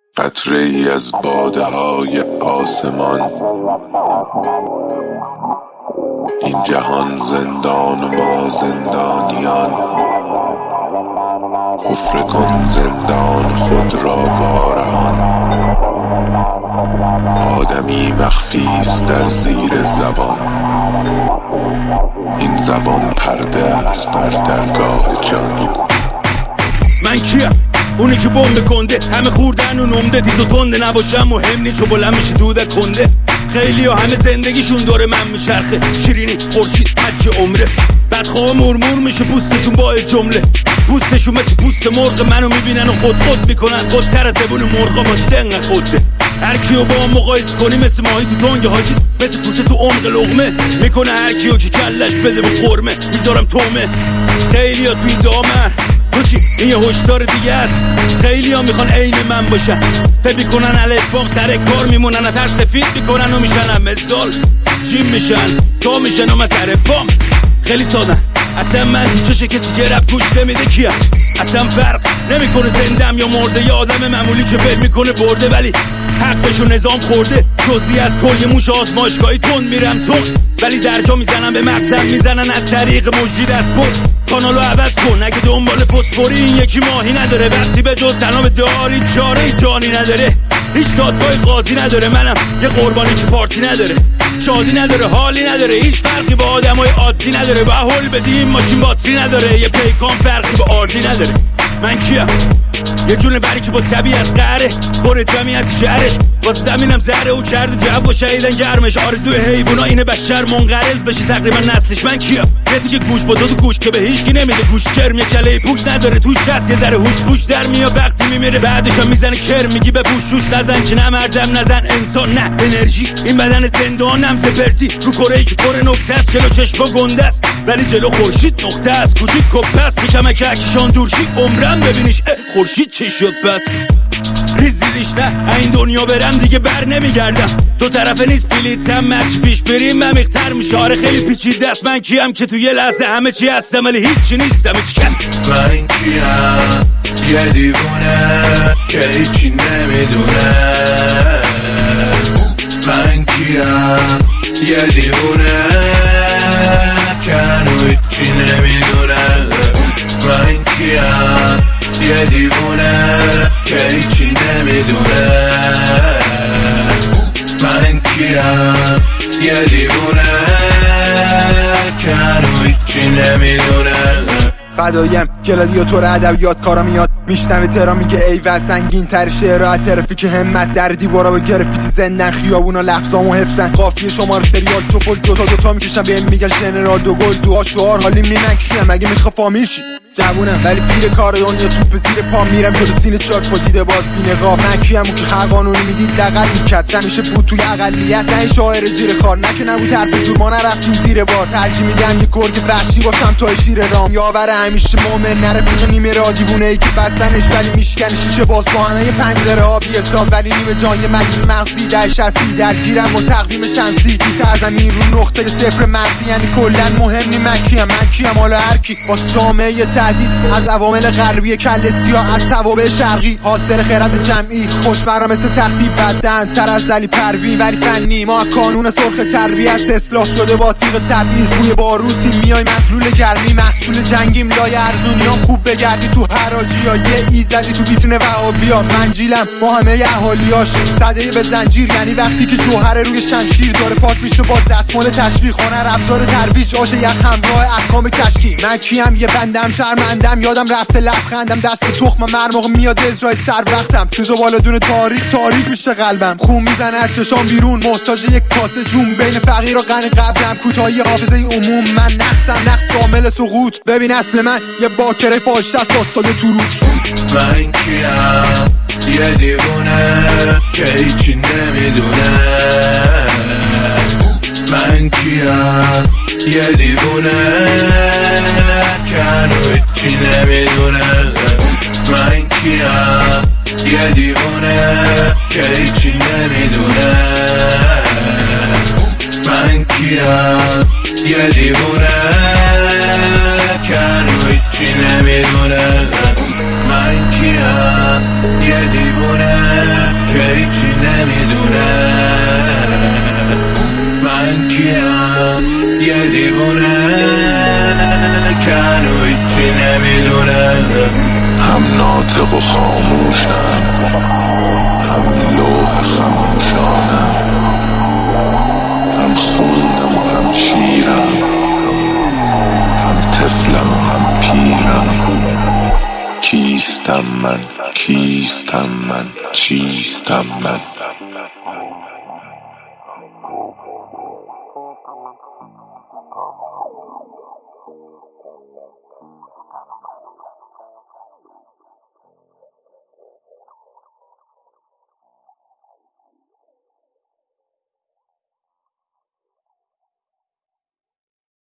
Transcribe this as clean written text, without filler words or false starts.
قطره ای از باده های آسمان. این جهان زندان و ما زندانیان. حفره کن زندان خود را وارهان. آدمی مخفی است در زیر زبان. این زبان پرده است بر درگاه جان. من کیم؟ اونی که بمب کنده همه خوردن و نمده. تیز و تنده نباشم مهم نی چو بلند میشه دودک کنده. خیلی ها همه زندگیشون دور من میچرخه. شیرینی خورشید حج عمره. بدخواه مرمور میشه پوستشون با جمله. پوستشون مثل پوست مرغ منو میبینن و خود میکنن. خودتر از زبون مرغا ماجید انقدر خوده. هر کیو با هم مقایسه کنی مثل ماهی تو تنگ حاجی. مثل پوسته تو عمق لقمه میکنه هر کیو که کلش بده به قرمه. میذارم تومه. خیلی ها توی دامن تو چی؟ این یه هشدار دیگه است. خیلی ها میخوان عین من باشن. فکر میکنن الفبام سر کار میمونن. اتر سفید میکنن و میشن هم مثال جیم میشن تا میشن و من سر پام. خیلی سادن. اصلا من تو چشه کسی که رب گوش نمیده کیم؟ اصلا فرق نمیکنه زندم یا مرده. یا آدم معمولی که فکر میکنه برده ولی حقشو نظام خورده. جزئی از کل موش آزمایشگاهی تون میرم تون. ولی درجا میزنم به مغزم میزنن از طریق مجری دست برد. کانالو عوض کن اگه دنبال فسفوری. این یکی ماهی نداره وقتی به جز سلام داری چاره جانی نداره. هیچ دادگاه قاضی نداره. منم یه قربانی که پارتی نداره. شادی نداره حالی نداره. هیچ فرقی با آدمای عادی نداره. با هول بدیم ماشین باتری نداره. یه پیکان فرقی با آردی نداره. من کیم؟ یه جونوری که با طبیعت قهره. پر جمعیت شهرش واسه زمینم زهره و کرده جو و شهیدن گرمش. آرزوی حیوونا اینه بشر منقرض بشه تقریبا نسلش. من کیم؟ یه دیگه گوش با دو گوش که به هیچکی نمیده گوش. کرم یه کله پوک نداره توش هست. یه ذره هوش پوش در میاد وقتی میمیره. بعدش هم میزنه کرم میگی به پوشوش نزن که نه مردم نزن انسان نه انرژی. این بدن زندانم سپرتی رو کره‌ای که پر نقطه است. جلو چشما گنده است ولی جلو خورشید نقطه است. کوچیک کپس یکم کهکشان دورشی عمرم ببینیش خورشید چی شد پس. ریز دیدیش نه این دنیا برم دیگه بر نمیگردم. دو طرفه نیست بلیتم مچ پیش بریم عمیق‌تر میشه. آره خیلی پیچیده است. من کیم که تو یه لحظه همه چی هستم ولی هیچی نیستم هیچ کس. من کیم؟ یه دیوونه که هیچی نمیدونه. من کیم؟ یه دیوونه که هنو هیچی نمیدونه. من کیم؟ یه دیوونه که هیچی نمیدونه. من کیم؟ یه دیوونه که هنو هیچی نمیدونه. فدایم گلادیاتور ادبیات کارا میاد. میشنوه ترا میگه ایول سنگین تر شعرها ترافیک همت در دیوارا به گرفیتی زندن. خیابونا لفظامو حفظن. قافیه شما رو سریال توپل دوتا میکشن بهم میگن ژنرال دو گل دعا شعار حالی میمن کیم؟ اگه میخوا فامیل شی جوونم ولی پیر کار دنیا توپ زیر پا میرم جلو سینه چاک با دیده باز بی‌نقاب. من کیم اون که هر قانونی میدید لغت میکرد. همیشه بود توی اقلیت نه شاعر جیر خار. نه که نبود حرف زور ما نرفتیم زیر بار. ترجیح میدم یه گرگ وحشی باشم تا شیر رام. یاور همیشه مومن نرفیق نیمه را دیوونه ای که بستنش ولی میشکنه شیشه باز با همه پنجره ها بی حساب ولی نیمه جان. یه مریض مغزی در شسی درگیرم با تقویم شمسی. بی سرزمین رو نقطه صفر مرزی یعنی کلا مهم نی. من کیم حالا هر کی واسه جامعه تهدید از عوامل غربی کل سیاه از توابع شرقی. حاصل خیرات جمعی خوشمرا مثل تختی بدن تر از علی پروین ولی فنی. ما کانون سرخ تربیت اصلاح شده با تیغ تبعیض. بوی باروتی میای مسلول گرمی محصول جنگیم. لای ارزونیان خوب بگردی تو حراجی یا یه ایزدی تو بیتونه وهابیا. منجیلم با همه اهالیاش صدای به زنجیر یعنی وقتی که جوهر روی شمشیر داره پاک میشه با دستمال تشویق. هنر ابزار ترویج آش یک همراه احکام کشکی. من کیم؟ یه بندم شرمندم یادم رفته لبخندم دست به تخمم هر موقع میاد اسرائیل سر وقتم. تو زبالدون تاریک میشه قلبم. خون میزنه از چشام بیرون محتاج یک کاسه جون. بین فقیر و غنی قبرم کوتاهی حافظه عموم. من نقص عامل سقوط. ببین اصل من یه باکره فاش است واسطه تو روت. من کیم؟ یه دیوونه که هیچی نمیدونه. من کیم؟ یه دیوونه که هنو هیچی نمیدونه. من کیم؟ یه دیوونه که هیچی نمیدونه. من کیم؟ یه دیوونه که هنو هیچی نمیدونه. من کیم؟ یه دیوونه میدونه. هم ناطق و خاموشم، هم لوح خموشانم، هم خونم و هم شیرم، هم طفلم و هم پیرم. کیستم من، کیستم من، چیستم من.